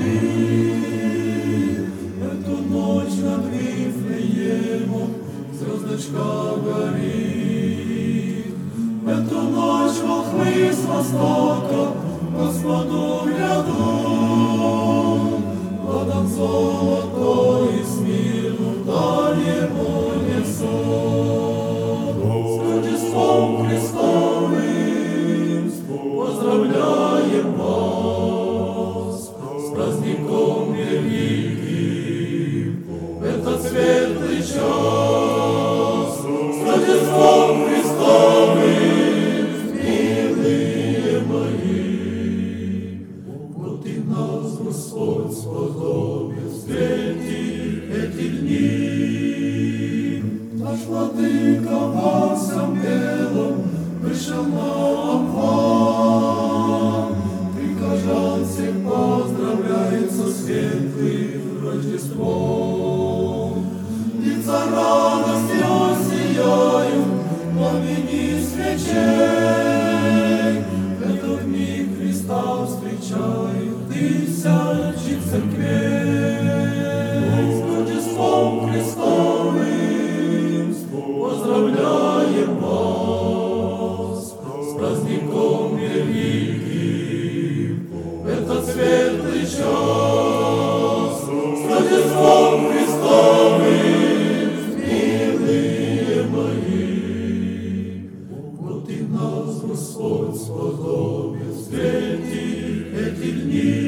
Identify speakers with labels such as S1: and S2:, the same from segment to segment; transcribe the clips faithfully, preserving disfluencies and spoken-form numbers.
S1: Эту ночь над Вифлеемом звездочка горит. Эту ночь волхвы с востока Господу грядут. Ладан золотой и смирну даль ему несут. С Рождеством Христовым поздравляем вас, с праздником великим в этот светлый час. С Рождеством Христовым, милые мои, вот и нас Господь сподобил встретить эти дни. Наш Владыка во всем белом вышел на обвал. Прихожан всех поздравляет со светлым Рождеством. Лица радостью сияют, пламени свечей. В этот миг Христа встречают тысячи церквей. С Рождеством Христовым поздравляем вас, с праздником великим в этот светлый час. С Рождеством Христовым, милые мои, вот и нас Господь сподобил встретить эти дни.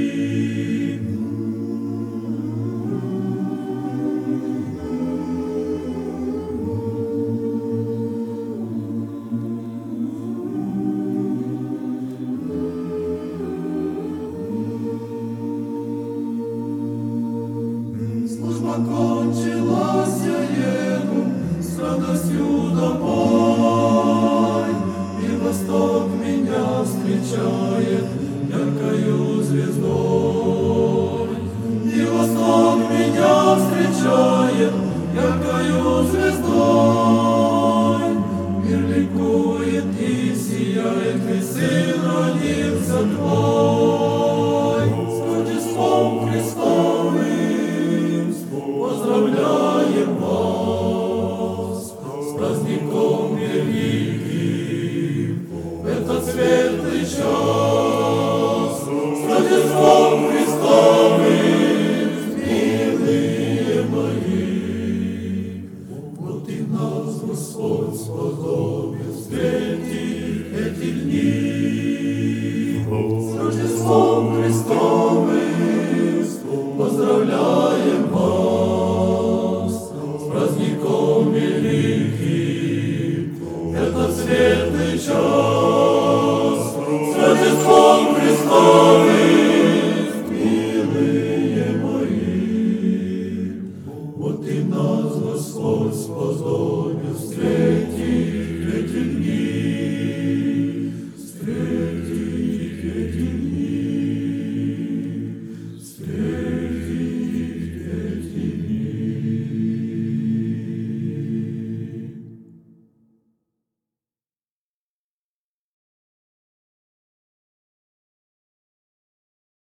S1: Служба кончилась, я еду с радостью домой, и восток меня встречает яркою звездой. И восток меня встречает яркою звездой. Мир ликует и сияет, и Сын родился Твой. С Рождеством Христовым поздравляем вас, с праздником великим в этот светлый час. С Рождеством Христовым, милые мои, вот и нас Господь сподобил встретить эти дни. С Рождеством Христовым поздравляем вас, с праздником великим этот светлый час. С Рождеством Христовым.